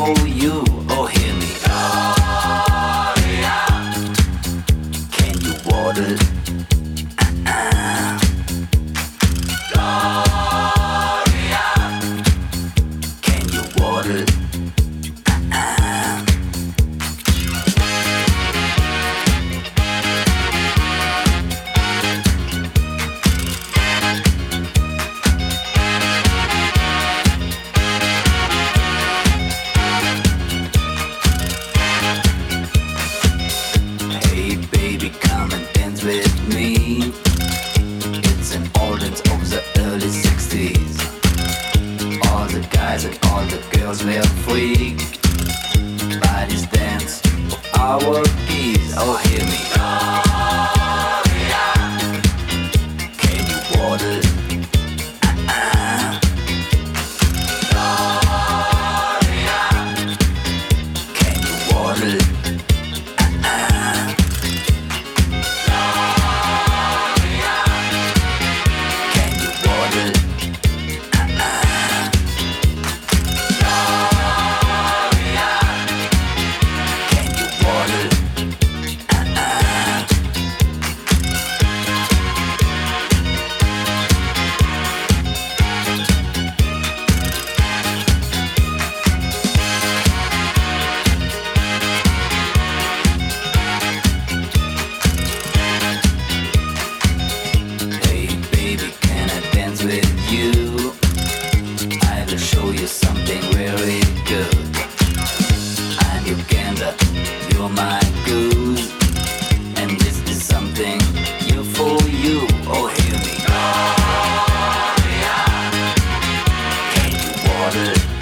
for you. Oh, hear me. Gloria. Can you water? Gloria. Can you water? Hey baby, come and dance with me. It's an audience of the early 60s. All the guys and all the girls were free. Bodies dance for our keys. Oh, hear me. Gloria. Can you water? Gloria. Can you water? Hey baby, can I dance with you? I will show you something very good. I'm Uganda, you're my goose, and this is something new for you. Oh, hear me. Gloria. Can you water?